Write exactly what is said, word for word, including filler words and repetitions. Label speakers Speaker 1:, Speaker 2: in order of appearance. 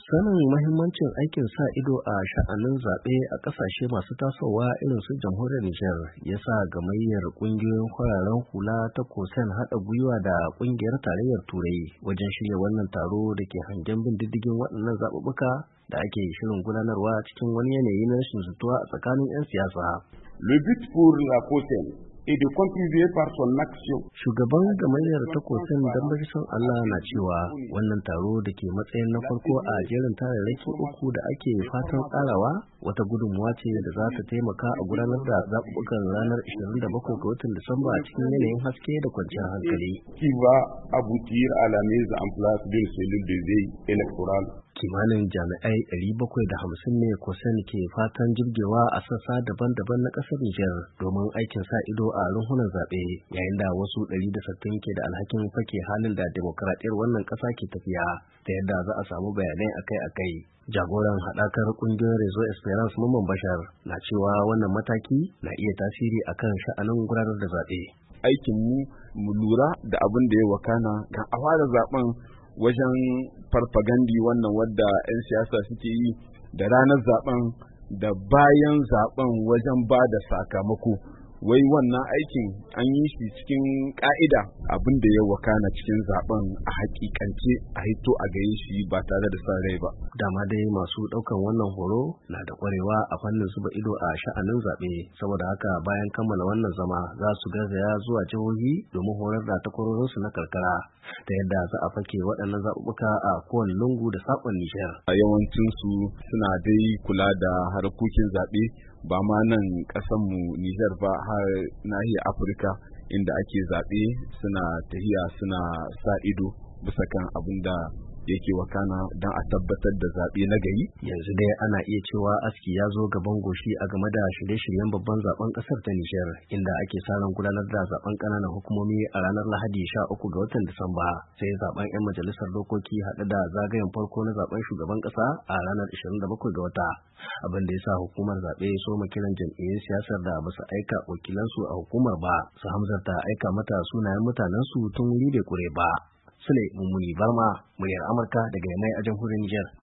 Speaker 1: Sanin mahimmancin aikin sa ido a sha'anin zaɓe a ƙasashe masu tasowa irin su jamhuriyar Nijar ya sa gamayyar ƙungiyoyin fararen hula ta Kosen haɗa gwiwa da ƙungiyar tarayyar Turai wajen shirya wannan taro da ke hangen bin diddigin waɗannan zaɓuɓɓuka da ake shirin gudanarwa cikin wani yanayi na rashin jituwa a tsakanin 'yan siyasa.
Speaker 2: Le but pour la Kosen et de contribuer par son action.
Speaker 1: Shugaban gamayyar ta Kosen Dambarisan Allah na cewa wannan taro da ke matsayin na farko a jerin tararraki uku da ake fatan tsarawa wata gudunmuwa ce da za ta taimaka a gudanar da zaɓuɓɓukan ranar ashirin da bakwai ga watan Disamba a cikin yanayin haske da kwanciyar hankali.
Speaker 2: Qui va aboutir à la mise en place d'une cellule de veille électorale.
Speaker 1: Kimanin jami'ai ɗari bakwai da hamsin ne Kosen ke fatan jirgewa a sassa daban-daban na ƙasar Nijar domin aikin sa ido a runhunan zaɓe, yayin da wasu ɗari da sittin ke da alhakin fake halin da demokradiyyar wannan ƙasa ke tafiya ta yadda za a samu bayanai akai-akai. Jagoran haɗakar ƙungiyar Rezo Esperance Mamman Bashar na cewa wannan mataki na iya tasiri akan sha'anin gudanar da zaɓe.
Speaker 2: Aikin mu mu lura da abin da ya wakana kan a fara zaɓen wajen farfagandi wannan wadda 'yan siyasa suke yi da ranar zaben da bayan zaben wajen ba da sakamako, wai wannan aikin an yi shi cikin ka'ida abin da ya wakana cikin zaben a hakikance a hito a gaye shi ba tare da sa rai ba.
Speaker 1: Dama dai masu ɗaukan wannan horo na da ƙwarewa a fannin zuba ido a sha'anin zaɓe, saboda haka bayan kammala wannan zama za su garzaya zuwa jihohi domin horar da takwarorinsu na karkara ta yadda za a fake waɗannan zaɓuɓɓuka a kowane lungu da saƙon Nijar.
Speaker 2: A yawancinsu suna dai kula da harkokin zaɓe ba ma nan ƙasanmu Nijar ba har nahiyar Afirka inda ake zaɓe suna tahiya suna sa ido bisa kan abin da yake wakana don a tabbatar da zaɓe na gari.
Speaker 1: Yanzu dai ana iya cewa aski ya zo gaban goshi a game da shirye-shiryen babban zaben ƙasar ta Nijar, inda ake sa ran gudanar da zaben ƙananan hukumomi a ranar Lahadi sha uku ga watan Disamba, sai zaben 'yan majalisar dokoki haɗe da zagayen farko na zaben shugaban ƙasa a ranar ashirin da bakwai ga wata. Abin da ya sa hukumar zaɓe so kiran jam'iyyun siyasar da ba su aika wakilansu a hukumar ba su hamzarta aika mata sunayen mutanensu tun wuri bai kure ba. Sule Mummuni Barma, muryar Amurka daga Yamai a jamhuriyar Nijar.